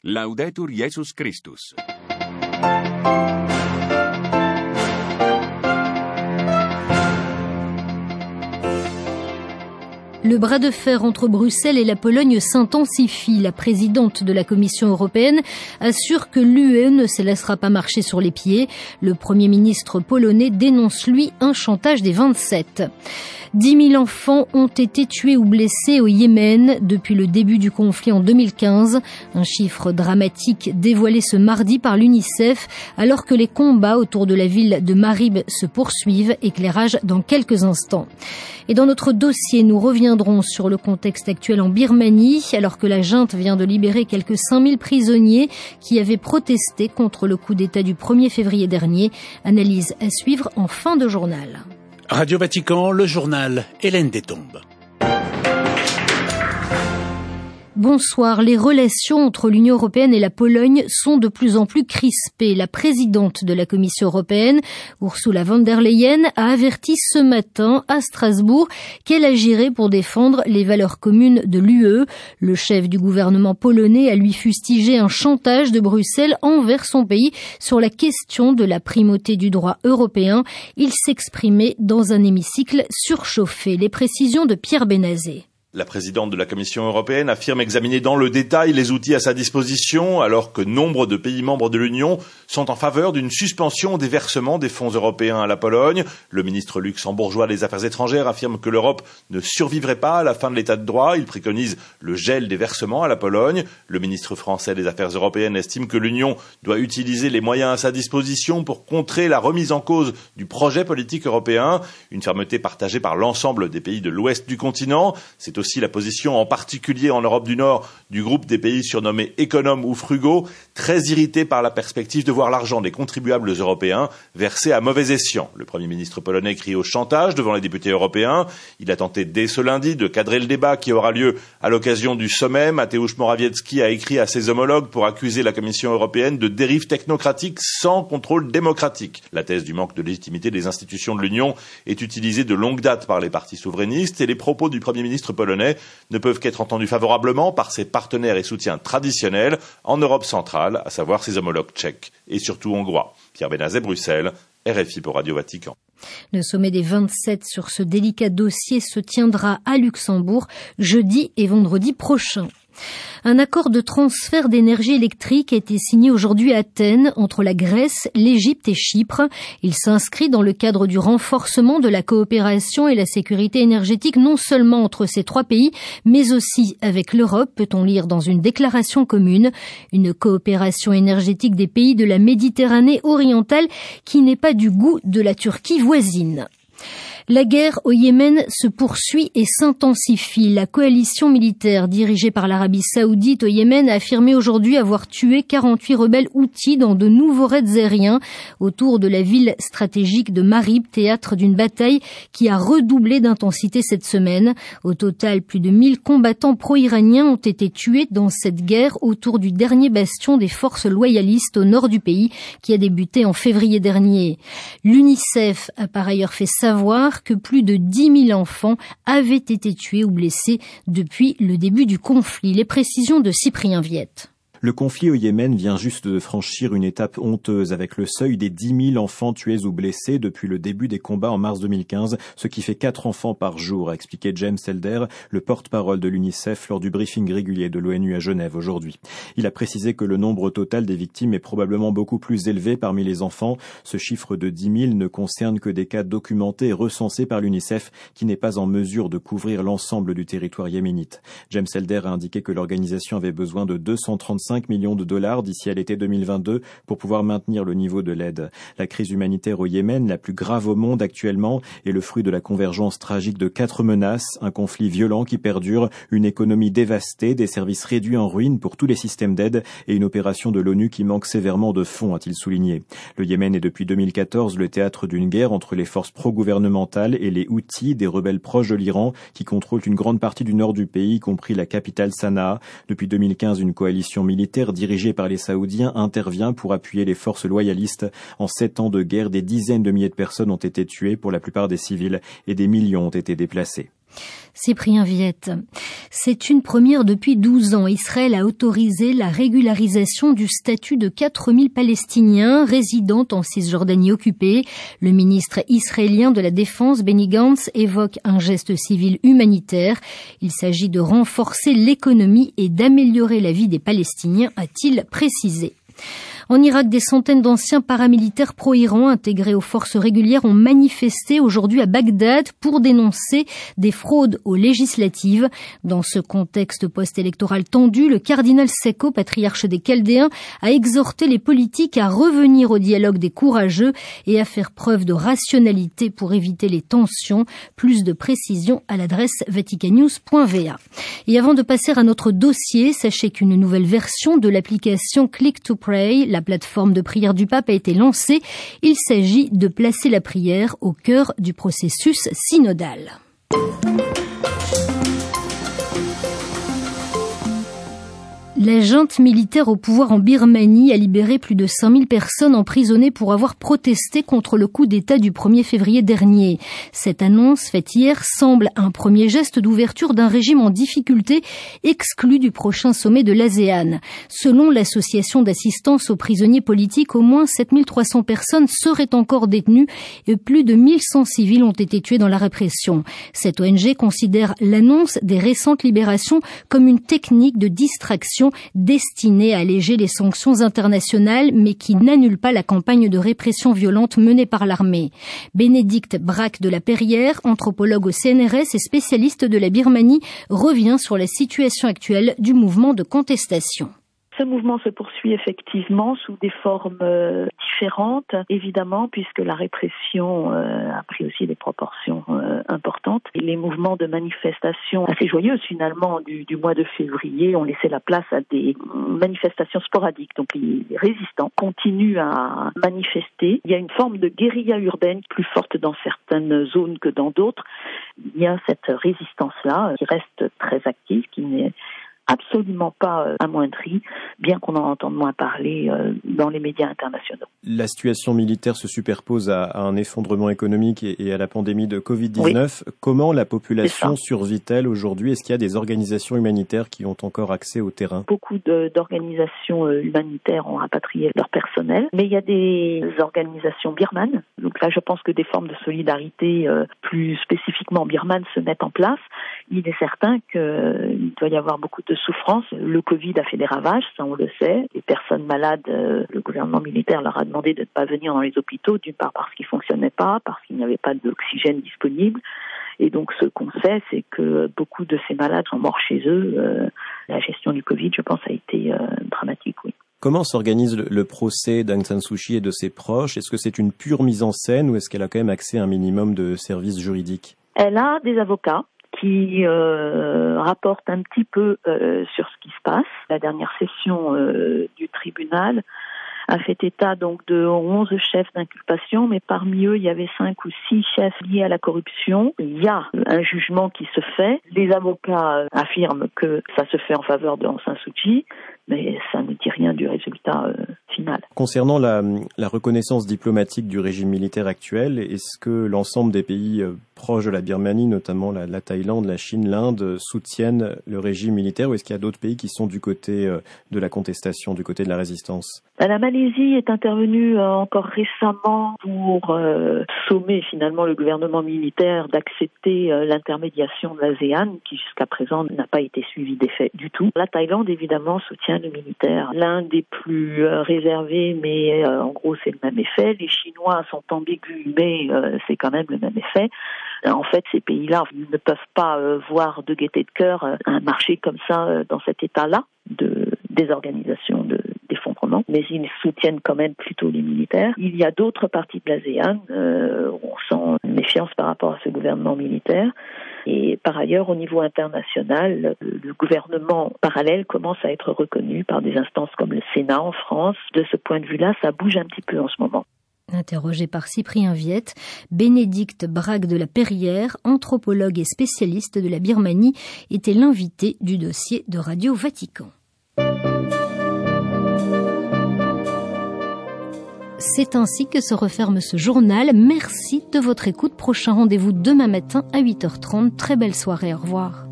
Laudetur Jesus Christus. Le bras de fer entre Bruxelles et la Pologne s'intensifie. La présidente de la Commission européenne assure que l'UE ne se laissera pas marcher sur les pieds. Le Premier ministre polonais dénonce, lui, un chantage des 27. 10 000 enfants ont été tués ou blessés au Yémen depuis le début du conflit en 2015. Un chiffre dramatique dévoilé ce mardi par l'UNICEF alors que les combats autour de la ville de Marib se poursuivent. Éclairage dans quelques instants. Et dans notre dossier, nous reviendrons sur le contexte actuel en Birmanie alors que la junte vient de libérer quelques 5000 prisonniers qui avaient protesté contre le coup d'État du 1er février dernier. Analyse à suivre en fin de journal. Radio Vatican, le journal, Hélène Détombe. Bonsoir. Les relations entre l'Union européenne et la Pologne sont de plus en plus crispées. La présidente de la Commission européenne, Ursula von der Leyen, a averti ce matin à Strasbourg qu'elle agirait pour défendre les valeurs communes de l'UE. Le chef du gouvernement polonais a lui fustigé un chantage de Bruxelles envers son pays sur la question de la primauté du droit européen. Il s'exprimait dans un hémicycle surchauffé. Les précisions de Pierre Benazé. La présidente de la Commission européenne affirme examiner dans le détail les outils à sa disposition alors que nombre de pays membres de l'Union sont en faveur d'une suspension des versements des fonds européens à la Pologne. Le ministre luxembourgeois des Affaires étrangères affirme que l'Europe ne survivrait pas à la fin de l'état de droit. Il préconise le gel des versements à la Pologne. Le ministre français des Affaires européennes estime que l'Union doit utiliser les moyens à sa disposition pour contrer la remise en cause du projet politique européen. Une fermeté partagée par l'ensemble des pays de l'ouest du continent. C'est aussi la position, en particulier en Europe du Nord, du groupe des pays surnommés économes ou frugaux, très irrités par la perspective de voir l'argent des contribuables européens versé à mauvais escient. Le Premier ministre polonais crie au chantage devant les députés européens. Il a tenté dès ce lundi de cadrer le débat qui aura lieu à l'occasion du sommet. Mateusz Morawiecki a écrit à ses homologues pour accuser la Commission européenne de dérive technocratique sans contrôle démocratique. La thèse du manque de légitimité des institutions de l'Union est utilisée de longue date par les partis souverainistes et les propos du Premier ministre polonais ne peuvent qu'être entendus favorablement par ses partenaires et soutiens traditionnels en Europe centrale, à savoir ses homologues tchèques et surtout hongrois. Pierre Benazet, Bruxelles, RFI pour Radio Vatican. Le sommet des 27 sur ce délicat dossier se tiendra à Luxembourg jeudi et vendredi prochain. Un accord de transfert d'énergie électrique a été signé aujourd'hui à Athènes entre la Grèce, l'Égypte et Chypre. Il s'inscrit dans le cadre du renforcement de la coopération et la sécurité énergétique non seulement entre ces trois pays, mais aussi avec l'Europe, peut-on lire dans une déclaration commune. Une coopération énergétique des pays de la Méditerranée orientale qui n'est pas du goût de la Turquie voisine. La guerre au Yémen se poursuit et s'intensifie. La coalition militaire dirigée par l'Arabie Saoudite au Yémen a affirmé aujourd'hui avoir tué 48 rebelles houthis dans de nouveaux raids aériens autour de la ville stratégique de Marib, théâtre d'une bataille qui a redoublé d'intensité cette semaine. Au total, plus de 1000 combattants pro-iraniens ont été tués dans cette guerre autour du dernier bastion des forces loyalistes au nord du pays qui a débuté en février dernier. L'UNICEF a par ailleurs fait savoir que plus de 10 000 enfants avaient été tués ou blessés depuis le début du conflit. Les précisions de Cyprien Viette. Le conflit au Yémen vient juste de franchir une étape honteuse avec le seuil des 10 000 enfants tués ou blessés depuis le début des combats en mars 2015, ce qui fait 4 enfants par jour, a expliqué James Elder, le porte-parole de l'UNICEF lors du briefing régulier de l'ONU à Genève aujourd'hui. Il a précisé que le nombre total des victimes est probablement beaucoup plus élevé parmi les enfants. Ce chiffre de 10 000 ne concerne que des cas documentés et recensés par l'UNICEF qui n'est pas en mesure de couvrir l'ensemble du territoire yéménite. James Elder a indiqué que l'organisation avait besoin de 235 millions de dollars d'ici à l'été 2022 pour pouvoir maintenir le niveau de l'aide. La crise humanitaire au Yémen, la plus grave au monde actuellement, est le fruit de la convergence tragique de 4 menaces, un conflit violent qui perdure, une économie dévastée, des services réduits en ruine pour tous les systèmes d'aide et une opération de l'ONU qui manque sévèrement de fonds, a-t-il souligné. Le Yémen est depuis 2014 le théâtre d'une guerre entre les forces pro-gouvernementales et les Houthis, des rebelles proches de l'Iran, qui contrôlent une grande partie du nord du pays, y compris la capitale Sanaa. Depuis 2015, une coalition militaire dirigée par les Saoudiens intervient pour appuyer les forces loyalistes. En 7 ans de guerre, des dizaines de milliers de personnes ont été tuées, pour la plupart des civils, et des millions ont été déplacés. Cyprien Viette. C'est une première depuis 12 ans. Israël a autorisé la régularisation du statut de 4000 Palestiniens résidant en Cisjordanie occupée. Le ministre israélien de la Défense, Benny Gantz, évoque un geste civil humanitaire. Il s'agit de renforcer l'économie et d'améliorer la vie des Palestiniens, a-t-il précisé. En Irak, des centaines d'anciens paramilitaires pro-Iran intégrés aux forces régulières ont manifesté aujourd'hui à Bagdad pour dénoncer des fraudes aux législatives. Dans ce contexte post-électoral tendu, le cardinal Seko, patriarche des Chaldéens, a exhorté les politiques à revenir au dialogue des courageux et à faire preuve de rationalité pour éviter les tensions. Plus de précisions à l'adresse vaticannews.va. Et avant de passer à notre dossier, sachez qu'une nouvelle version de l'application Click to Pray, la plateforme de prière du pape, a été lancée. Il s'agit de placer la prière au cœur du processus synodal. La junte militaire au pouvoir en Birmanie a libéré plus de 5000 personnes emprisonnées pour avoir protesté contre le coup d'État du 1er février dernier. Cette annonce faite hier semble un premier geste d'ouverture d'un régime en difficulté exclu du prochain sommet de l'ASEAN. Selon l'association d'assistance aux prisonniers politiques, au moins 7300 personnes seraient encore détenues et plus de 1100 civils ont été tués dans la répression. Cette ONG considère l'annonce des récentes libérations comme une technique de distraction destinée à alléger les sanctions internationales, mais qui n'annule pas la campagne de répression violente menée par l'armée. Bénédicte Braque de la Perrière, anthropologue au CNRS et spécialiste de la Birmanie, revient sur la situation actuelle du mouvement de contestation. Ce mouvement se poursuit effectivement sous des formes différentes, évidemment, puisque la répression a pris aussi des proportions importantes. Et les mouvements de manifestation assez joyeux, finalement, du mois de février ont laissé la place à des manifestations sporadiques. Donc les résistants continuent à manifester. Il y a une forme de guérilla urbaine plus forte dans certaines zones que dans d'autres. Il y a cette résistance-là qui reste très active, qui n'est absolument pas amoindrie, bien qu'on en entende moins parler dans les médias internationaux. La situation militaire se superpose à un effondrement économique et à la pandémie de Covid-19. Oui. Comment la population survit-elle aujourd'hui? Est-ce qu'il y a des organisations humanitaires qui ont encore accès au terrain? Beaucoup d'organisations humanitaires ont rapatrié leur personnel, mais il y a des organisations birmanes. Donc là, je pense que des formes de solidarité plus spécifiquement birmanes se mettent en place. Il est certain qu'il doit y avoir beaucoup de souffrance. Le Covid a fait des ravages, ça on le sait. Les personnes malades, le gouvernement militaire leur a demandé de ne pas venir dans les hôpitaux, d'une part parce qu'ils ne fonctionnaient pas, parce qu'il n'y avait pas d'oxygène disponible. Et donc ce qu'on sait, c'est que beaucoup de ces malades sont morts chez eux. La gestion du Covid, je pense, a été dramatique, oui. Comment s'organise le procès d'Aung San Suu Kyi et de ses proches? Est-ce que c'est une pure mise en scène ou est-ce qu'elle a quand même accès à un minimum de services juridiques? Elle a des avocats qui rapporte un petit peu sur ce qui se passe. La dernière session du tribunal a fait état donc de 11 chefs d'inculpation, mais parmi eux, il y avait 5 ou 6 chefs liés à la corruption. Il y a un jugement qui se fait. Les avocats affirment que ça se fait en faveur de Aung San Suu Kyi, mais ça ne dit rien du résultat final. Concernant la reconnaissance diplomatique du régime militaire actuel, est-ce que l'ensemble des pays proches de la Birmanie, notamment la Thaïlande, la Chine, l'Inde, soutiennent le régime militaire ou est-ce qu'il y a d'autres pays qui sont du côté de la contestation, du côté de la résistance? La Malaisie est intervenue encore récemment pour sommer finalement le gouvernement militaire d'accepter l'intermédiation de l'ASEAN qui jusqu'à présent n'a pas été suivie des faits du tout. La Thaïlande évidemment soutient le militaire. L'un des plus réservés, mais en gros c'est le même effet. Les Chinois sont ambigus, mais c'est quand même le même effet. En fait, ces pays-là ne peuvent pas voir de gaieté de cœur un marché comme ça dans cet état-là de désorganisation, d'effondrement, mais ils soutiennent quand même plutôt les militaires. Il y a d'autres parties de l'ASEAN où on sent une méfiance par rapport à ce gouvernement militaire. Et par ailleurs, au niveau international, le gouvernement parallèle commence à être reconnu par des instances comme le Sénat en France. De ce point de vue-là, ça bouge un petit peu en ce moment. Interrogé par Cyprien Viette, Bénédicte Braque de la Perrière, anthropologue et spécialiste de la Birmanie, était l'invité du dossier de Radio Vatican. C'est ainsi que se referme ce journal. Merci de votre écoute. Prochain rendez-vous demain matin à 8h30. Très belle soirée, au revoir.